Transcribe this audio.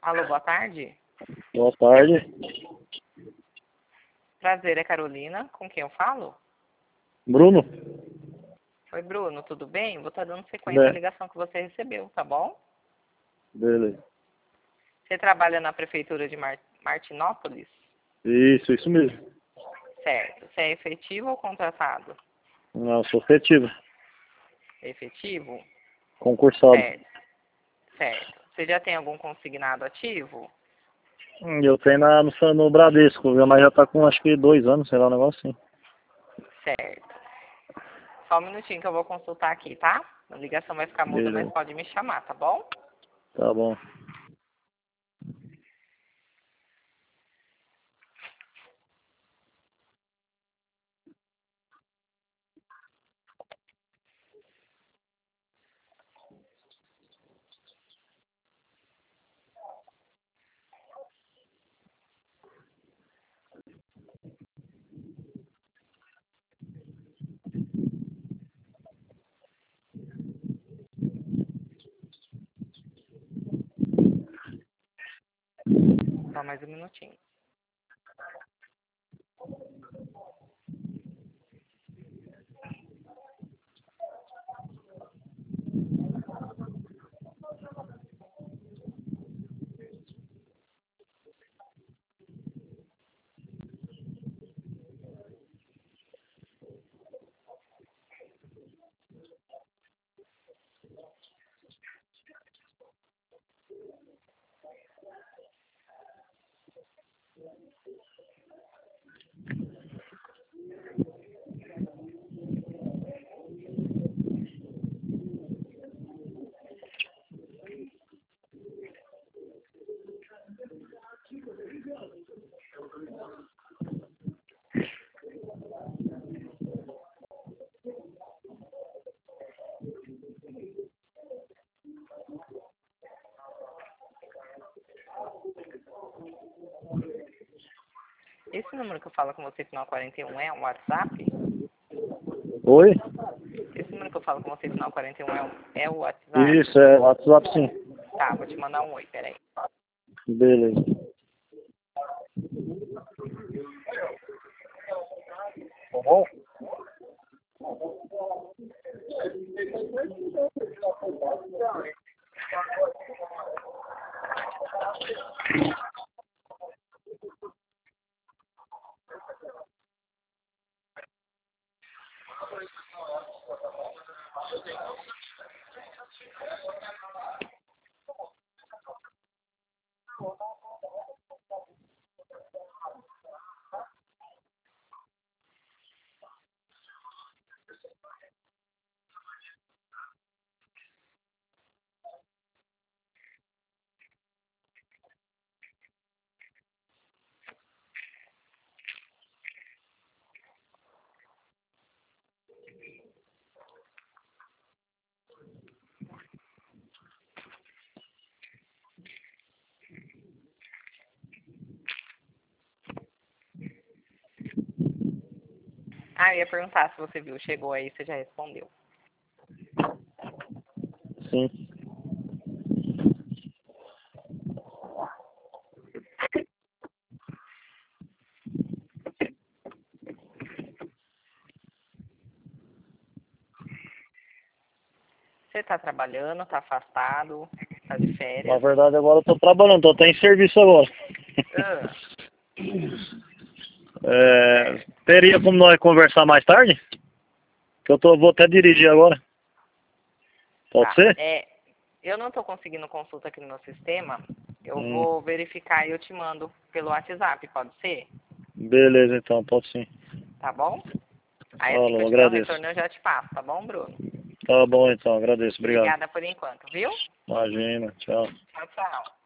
Alô, boa tarde. Boa tarde. Prazer, é Carolina. Com quem eu falo? Bruno? Oi, Bruno, tudo bem? Vou estar dando sequência à ligação que você recebeu, tá bom? Beleza. Você trabalha na prefeitura de Martinópolis? Isso mesmo. Certo. Você é efetivo ou contratado? Não, sou efetivo. Efetivo? Concursado. Certo. Você já tem algum consignado ativo? Eu tenho no Bradesco, mas já tá com acho que 2 anos, sei lá, um negócio assim. Certo. Só um minutinho que eu vou consultar aqui, tá? A ligação vai ficar muda, Beleza. mas pode me chamar, tá bom? Tá bom. Só mais um minutinho. Esse número que eu falo com você, final 41, é um WhatsApp? Oi? Esse número que eu falo com você, final 41, é o WhatsApp? Isso, é WhatsApp sim. Tá, vou te mandar um oi, peraí. Beleza. Tá bom? Ah, eu ia perguntar se você viu, chegou aí, você já respondeu. Sim. Você tá trabalhando, tá afastado, tá de Na férias? verdade agora eu tô trabalhando, tô até em serviço agora. Ah, Teria como nós conversar mais tarde? Que vou até dirigir agora. Pode tá. ser? Eu não tô conseguindo consulta aqui no meu sistema. Eu Hum. vou verificar e eu te mando pelo WhatsApp, pode ser? Beleza então, pode sim. Tá bom? Aí assim que eu Falou, tiver um agradeço. retorno eu já te passo, tá bom, Bruno? Tá bom então, agradeço, obrigado. Obrigada por enquanto, viu? Imagina, tchau. Tchau, tchau.